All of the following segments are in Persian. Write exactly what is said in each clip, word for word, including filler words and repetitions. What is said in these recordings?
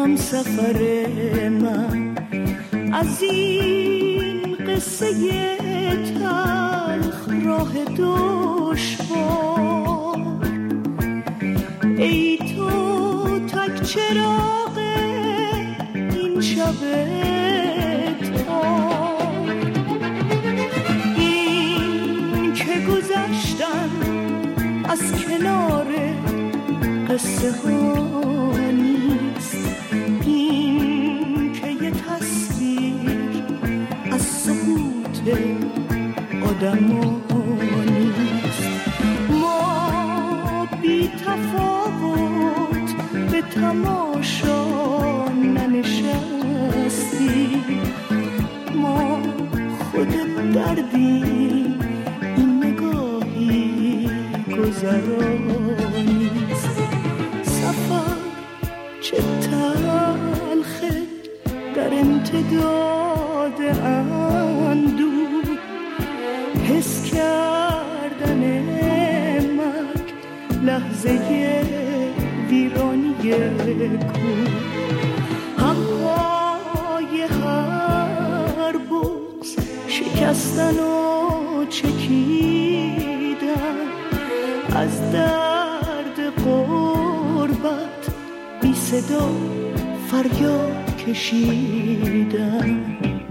هم سفر من از این قصه تلخ راه دشوار. ای تو تک چراغ این شب تار، این که گذشتن از کنار قصه ها نیست، این که یه تصویر از سقوط آدم ها نیست. ما بی تفاوت به تماشا ننشستیم، ما خود دردیم، این نگاهی گذرانیست. سفر چه تلخه در امتداد اندوه، حس کردن مرگ لحظه ویرانی کوه. همهای هر بغض شکستن و چکیدن، از درد غربت بی صدا فریاد کشیدن.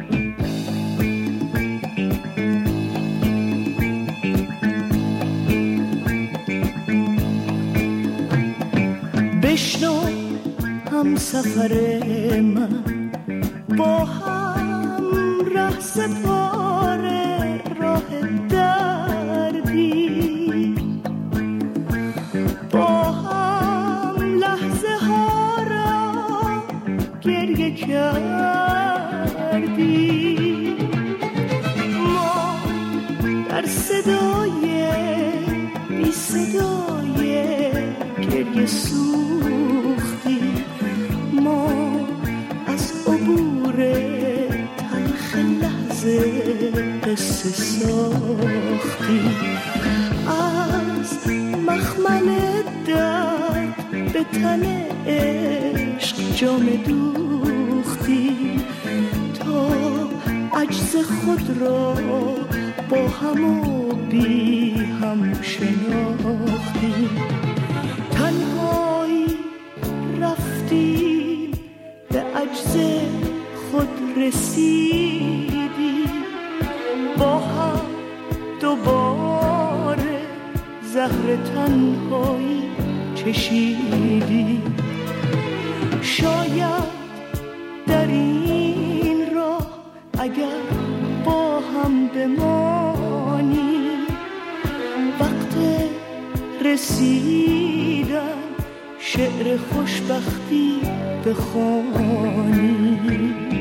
بشنو هم سفر من، با هم ره سپاره راه دردی، با هم لحظه ها را گریه کردی. ما در صدای بی صدای گریه سوختی، ما از عبور تلخ لحظه قصه ساختی. از مخمل درد به تن عشق جام دوختی، تا عجز خود را با هم و بی هم شناختی. تنهایی رفتیم به عجز خود رسیدی، با هم دوباره زهر تنهایی چشیدی. شاید در این راه اگر با هم بمانی، وقت رسیدن شعر خوشبختی بخوانی.